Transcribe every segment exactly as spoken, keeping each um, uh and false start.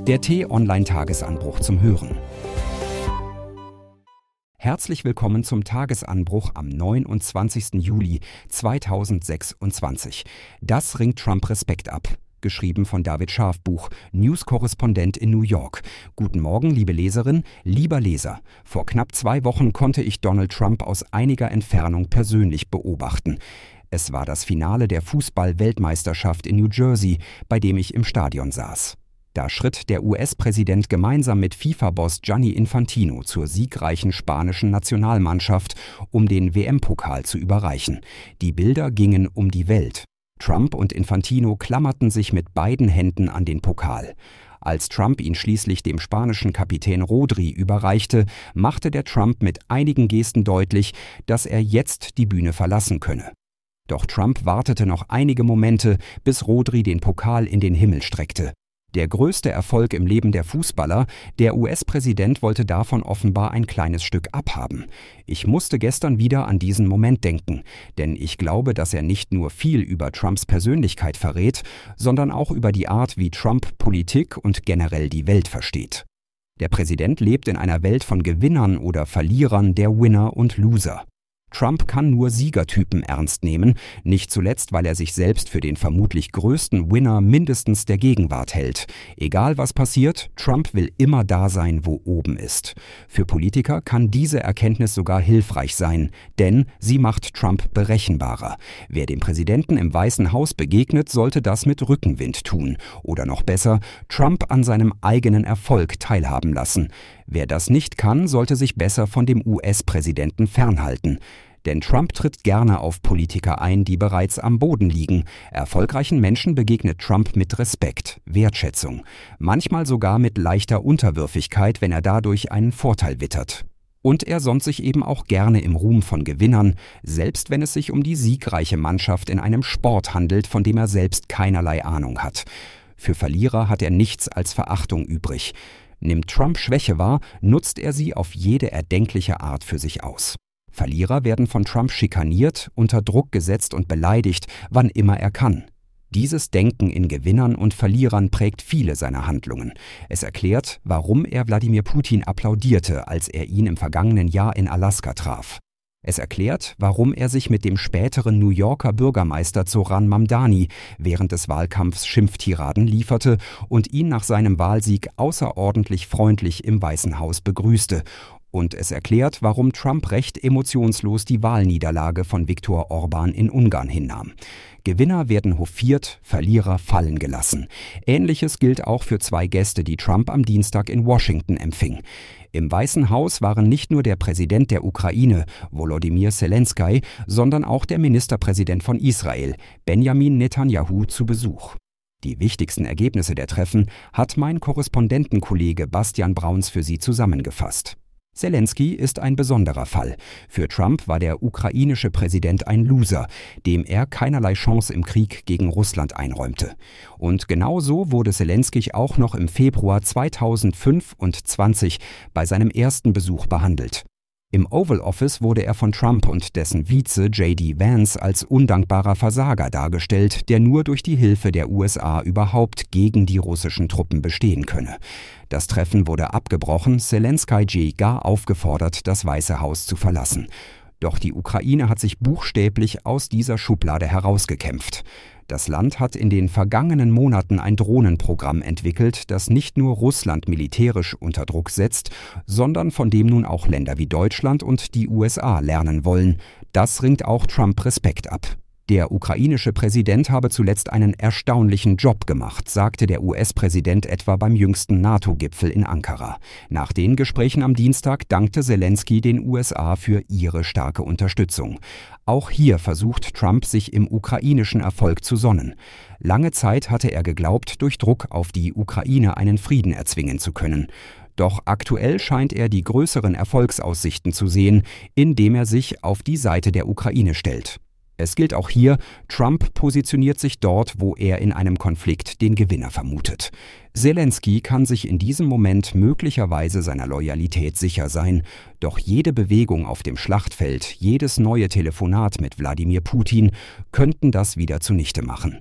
Der T-Online-Tagesanbruch zum Hören. Herzlich willkommen zum Tagesanbruch am neunundzwanzigsten Juli zweitausendsechsundzwanzig. Das ringt Trump Respekt ab. Geschrieben von David Scharfbuch, News-Korrespondent in New York. Guten Morgen, liebe Leserin, lieber Leser. Vor knapp zwei Wochen konnte ich Donald Trump aus einiger Entfernung persönlich beobachten. Es war das Finale der Fußball-Weltmeisterschaft in New Jersey, bei dem ich im Stadion saß. Da schritt der U S-Präsident gemeinsam mit FIFA-Boss Gianni Infantino zur siegreichen spanischen Nationalmannschaft, um den W M-Pokal zu überreichen. Die Bilder gingen um die Welt. Trump und Infantino klammerten sich mit beiden Händen an den Pokal. Als Trump ihn schließlich dem spanischen Kapitän Rodri überreichte, machte der Trump mit einigen Gesten deutlich, dass er jetzt die Bühne verlassen könne. Doch Trump wartete noch einige Momente, bis Rodri den Pokal in den Himmel streckte. Der größte Erfolg im Leben der Fußballer, der U S-Präsident wollte davon offenbar ein kleines Stück abhaben. Ich musste gestern wieder an diesen Moment denken, denn ich glaube, dass er nicht nur viel über Trumps Persönlichkeit verrät, sondern auch über die Art, wie Trump Politik und generell die Welt versteht. Der Präsident lebt in einer Welt von Gewinnern oder Verlierern, der Winner und Loser. Trump kann nur Siegertypen ernst nehmen, nicht zuletzt, weil er sich selbst für den vermutlich größten Winner mindestens der Gegenwart hält. Egal was passiert, Trump will immer da sein, wo oben ist. Für Politiker kann diese Erkenntnis sogar hilfreich sein, denn sie macht Trump berechenbarer. Wer dem Präsidenten im Weißen Haus begegnet, sollte das mit Rückenwind tun. Oder noch besser, Trump an seinem eigenen Erfolg teilhaben lassen. Wer das nicht kann, sollte sich besser von dem U S-Präsidenten fernhalten. Denn Trump tritt gerne auf Politiker ein, die bereits am Boden liegen. Erfolgreichen Menschen begegnet Trump mit Respekt, Wertschätzung, manchmal sogar mit leichter Unterwürfigkeit, wenn er dadurch einen Vorteil wittert. Und er sonnt sich eben auch gerne im Ruhm von Gewinnern, selbst wenn es sich um die siegreiche Mannschaft in einem Sport handelt, von dem er selbst keinerlei Ahnung hat. Für Verlierer hat er nichts als Verachtung übrig. Nimmt Trump Schwäche wahr, nutzt er sie auf jede erdenkliche Art für sich aus. Verlierer werden von Trump schikaniert, unter Druck gesetzt und beleidigt, wann immer er kann. Dieses Denken in Gewinnern und Verlierern prägt viele seiner Handlungen. Es erklärt, warum er Wladimir Putin applaudierte, als er ihn im vergangenen Jahr in Alaska traf. Es erklärt, warum er sich mit dem späteren New Yorker Bürgermeister Zoran Mamdani während des Wahlkampfs Schimpftiraden lieferte und ihn nach seinem Wahlsieg außerordentlich freundlich im Weißen Haus begrüßte. Und es erklärt, warum Trump recht emotionslos die Wahlniederlage von Viktor Orban in Ungarn hinnahm. Gewinner werden hofiert, Verlierer fallen gelassen. Ähnliches gilt auch für zwei Gäste, die Trump am Dienstag in Washington empfing. Im Weißen Haus waren nicht nur der Präsident der Ukraine, Volodymyr Zelensky, sondern auch der Ministerpräsident von Israel, Benjamin Netanyahu, zu Besuch. Die wichtigsten Ergebnisse der Treffen hat mein Korrespondentenkollege Bastian Brauns für Sie zusammengefasst. Zelensky ist ein besonderer Fall. Für Trump war der ukrainische Präsident ein Loser, dem er keinerlei Chance im Krieg gegen Russland einräumte. Und genau so wurde Zelensky auch noch im Februar zweitausendfünfundzwanzig bei seinem ersten Besuch behandelt. Im Oval Office wurde er von Trump und dessen Vize J D Vance als undankbarer Versager dargestellt, der nur durch die Hilfe der U S A überhaupt gegen die russischen Truppen bestehen könne. Das Treffen wurde abgebrochen, Zelensky gar aufgefordert, das Weiße Haus zu verlassen. Doch die Ukraine hat sich buchstäblich aus dieser Schublade herausgekämpft. Das Land hat in den vergangenen Monaten ein Drohnenprogramm entwickelt, das nicht nur Russland militärisch unter Druck setzt, sondern von dem nun auch Länder wie Deutschland und die U S A lernen wollen. Das ringt auch Trump Respekt ab. Der ukrainische Präsident habe zuletzt einen erstaunlichen Job gemacht, sagte der U S-Präsident etwa beim jüngsten NATO-Gipfel in Ankara. Nach den Gesprächen am Dienstag dankte Zelensky den U S A für ihre starke Unterstützung. Auch hier versucht Trump, sich im ukrainischen Erfolg zu sonnen. Lange Zeit hatte er geglaubt, durch Druck auf die Ukraine einen Frieden erzwingen zu können. Doch aktuell scheint er die größeren Erfolgsaussichten zu sehen, indem er sich auf die Seite der Ukraine stellt. Es gilt auch hier, Trump positioniert sich dort, wo er in einem Konflikt den Gewinner vermutet. Zelensky kann sich in diesem Moment möglicherweise seiner Loyalität sicher sein, doch jede Bewegung auf dem Schlachtfeld, jedes neue Telefonat mit Wladimir Putin könnten das wieder zunichte machen.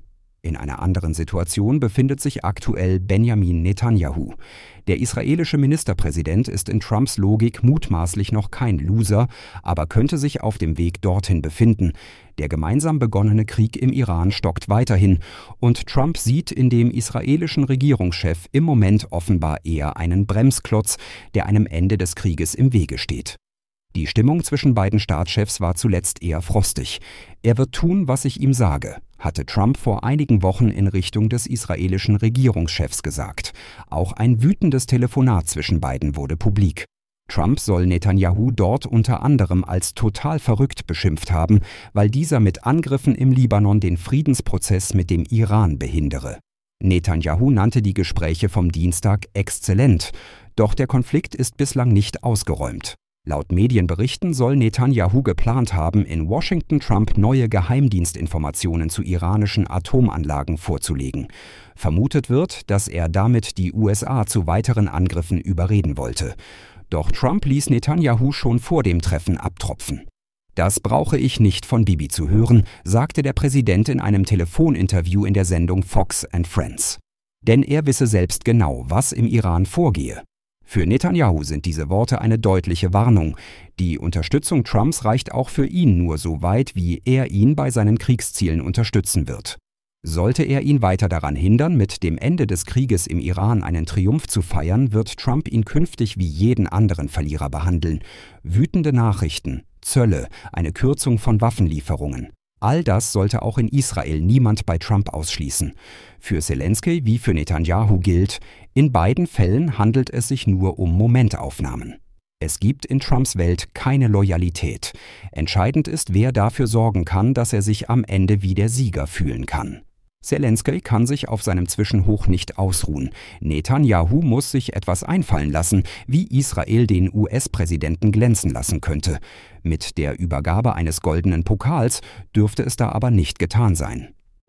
In einer anderen Situation befindet sich aktuell Benjamin Netanyahu. Der israelische Ministerpräsident ist in Trumps Logik mutmaßlich noch kein Loser, aber könnte sich auf dem Weg dorthin befinden. Der gemeinsam begonnene Krieg im Iran stockt weiterhin und Trump sieht in dem israelischen Regierungschef im Moment offenbar eher einen Bremsklotz, der einem Ende des Krieges im Wege steht. Die Stimmung zwischen beiden Staatschefs war zuletzt eher frostig. Er wird tun, was ich ihm sage, hatte Trump vor einigen Wochen in Richtung des israelischen Regierungschefs gesagt. Auch ein wütendes Telefonat zwischen beiden wurde publik. Trump soll Netanyahu dort unter anderem als total verrückt beschimpft haben, weil dieser mit Angriffen im Libanon den Friedensprozess mit dem Iran behindere. Netanyahu nannte die Gespräche vom Dienstag exzellent, doch der Konflikt ist bislang nicht ausgeräumt. Laut Medienberichten soll Netanyahu geplant haben, in Washington Trump neue Geheimdienstinformationen zu iranischen Atomanlagen vorzulegen. Vermutet wird, dass er damit die U S A zu weiteren Angriffen überreden wollte. Doch Trump ließ Netanyahu schon vor dem Treffen abtropfen. Das brauche ich nicht von Bibi zu hören, sagte der Präsident in einem Telefoninterview in der Sendung Fox and Friends. Denn er wisse selbst genau, was im Iran vorgehe. Für Netanyahu sind diese Worte eine deutliche Warnung. Die Unterstützung Trumps reicht auch für ihn nur so weit, wie er ihn bei seinen Kriegszielen unterstützen wird. Sollte er ihn weiter daran hindern, mit dem Ende des Krieges im Iran einen Triumph zu feiern, wird Trump ihn künftig wie jeden anderen Verlierer behandeln. Wütende Nachrichten, Zölle, eine Kürzung von Waffenlieferungen. All das sollte auch in Israel niemand bei Trump ausschließen. Für Zelensky wie für Netanyahu gilt, in beiden Fällen handelt es sich nur um Momentaufnahmen. Es gibt in Trumps Welt keine Loyalität. Entscheidend ist, wer dafür sorgen kann, dass er sich am Ende wie der Sieger fühlen kann. Zelensky kann sich auf seinem Zwischenhoch nicht ausruhen. Netanyahu muss sich etwas einfallen lassen, wie Israel den U S-Präsidenten glänzen lassen könnte. Mit der Übergabe eines goldenen Pokals dürfte es da aber nicht getan sein.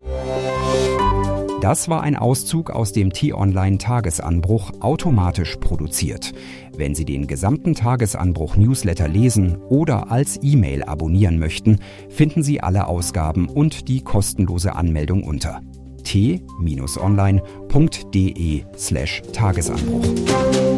Das war ein Auszug aus dem T-Online-Tagesanbruch, automatisch produziert. Wenn Sie den gesamten Tagesanbruch-Newsletter lesen oder als E-Mail abonnieren möchten, finden Sie alle Ausgaben und die kostenlose Anmeldung unter t-online punkt de slash Tagesanbruch.